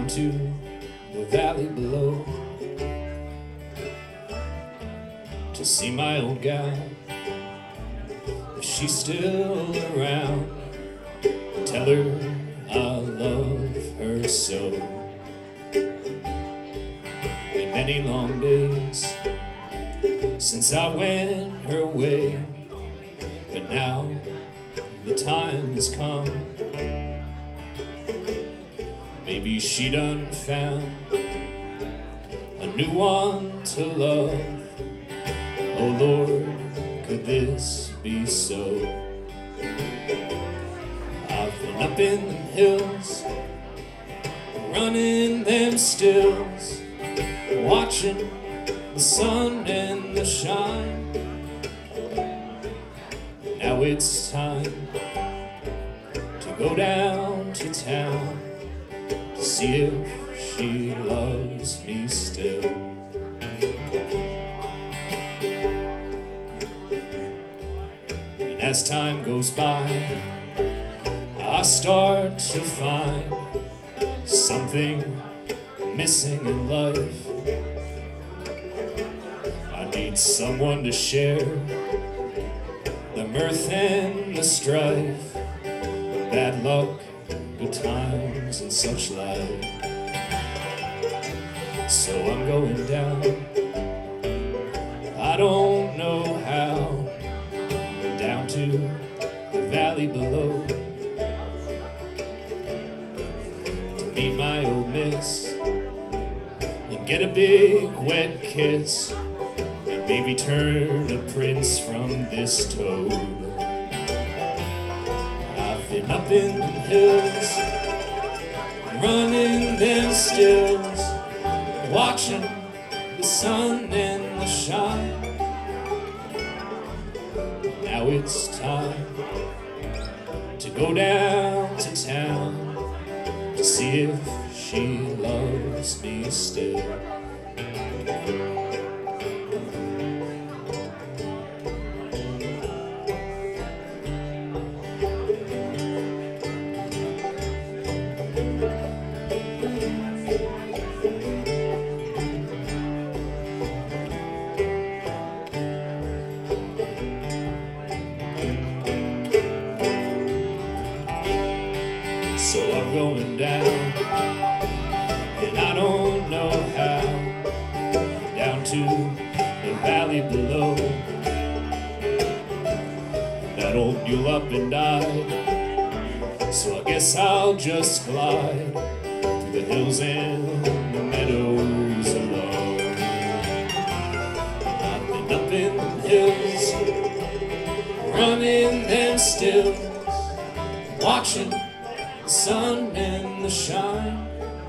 down to the valley below to see my old gal, if she's still around. Tell her I love her so. Been many long days since I went her way, but now the time has come. Maybe she done found a new one to love. Oh Lord, could this be so? I've been up in them hills, running them stills, watching the sun and the shine. Now it's time to go down to town to see if she loves me still. And as time goes by, I start to find something missing in life. I need someone to share the mirth and the strife, the bad luck, good times and such like. So I'm going down, I don't know how, down to the valley below to meet my old miss and get a big wet kiss and maybe turn a prince from this toad. I've been up in the hills, running them stills, watching the sun and the shine. Now it's time to go down to town to see if she loves me still. So I'm going down, and I don't know how, down to the valley below. That old mule up and died, so I guess I'll just glide through the hills and the meadows alone. I've been up in the hills, running them stills, watching the sun and the shine.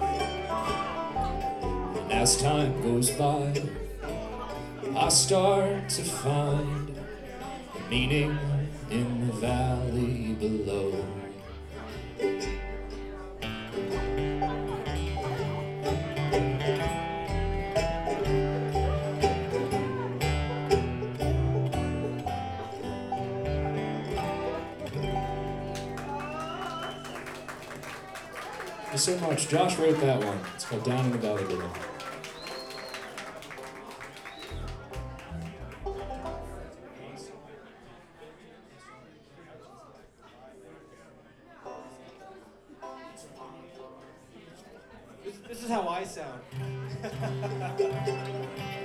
And as time goes by, I start to find a meaning in the valley below. Thank you so much. Josh wrote that one. It's called Down in the Valley Below. This is how I sound.